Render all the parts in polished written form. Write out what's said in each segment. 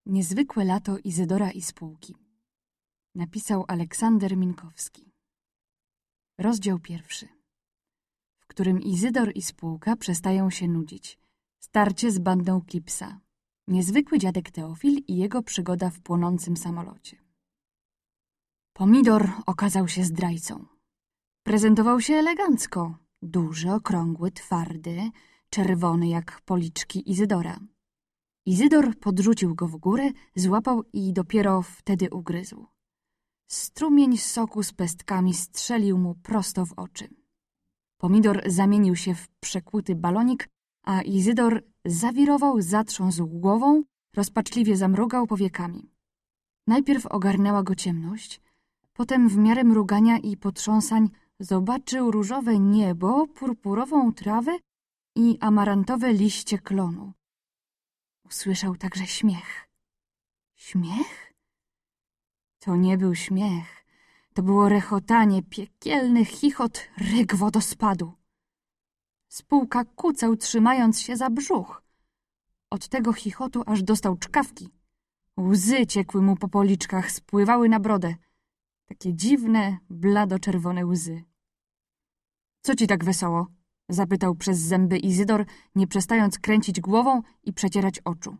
Niezwykłe lato Izydora i spółki. Napisał Aleksander Minkowski. Rozdział 1, w którym Izydor i spółka przestają się nudzić. Starcie z bandą Kipsa. Niezwykły dziadek Teofil i jego przygoda w płonącym samolocie. Pomidor okazał się zdrajcą. Prezentował się elegancko. Duży, okrągły, twardy, czerwony jak policzki Izydora. Izydor podrzucił go w górę, złapał i dopiero wtedy ugryzł. Strumień soku z pestkami strzelił mu prosto w oczy. Pomidor zamienił się w przekłuty balonik, a Izydor zawirował, zatrząsł głową, rozpaczliwie zamrugał powiekami. Najpierw ogarnęła go ciemność, potem w miarę mrugania i potrząsań zobaczył różowe niebo, purpurową trawę i amarantowe liście klonu. Usłyszał także śmiech. Śmiech? To nie był śmiech. To było rechotanie, piekielny chichot, ryk wodospadu. Spółka kucał, trzymając się za brzuch. Od tego chichotu aż dostał czkawki. Łzy ciekły mu po policzkach, spływały na brodę. Takie dziwne, blado-czerwone łzy. — Co ci tak wesoło? — zapytał przez zęby Izydor, nie przestając kręcić głową i przecierać oczu.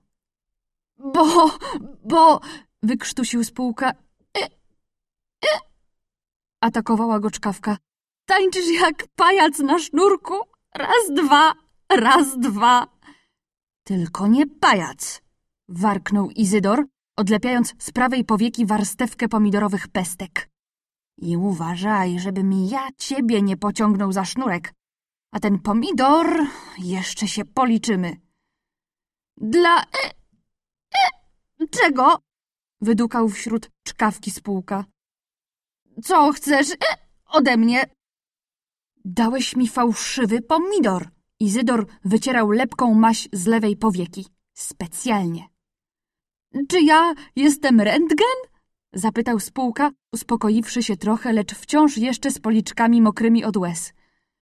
— Bo... — wykrztusił spółka. Atakowała go czkawka. — Tańczysz jak pajac na sznurku. Raz, dwa, raz, dwa. — Tylko nie pajac! — warknął Izydor, odlepiając z prawej powieki warstewkę pomidorowych pestek. — I uważaj, żebym ja ciebie nie pociągnął za sznurek. A ten pomidor jeszcze się policzymy. — Dla... czego? — wydukał wśród czkawki spółka. — Co chcesz ode mnie? — Dałeś mi fałszywy pomidor. Izydor wycierał lepką maź z lewej powieki. Specjalnie. — Czy ja jestem rentgen? — zapytał spółka, uspokoiwszy się trochę, lecz wciąż jeszcze z policzkami mokrymi od łez.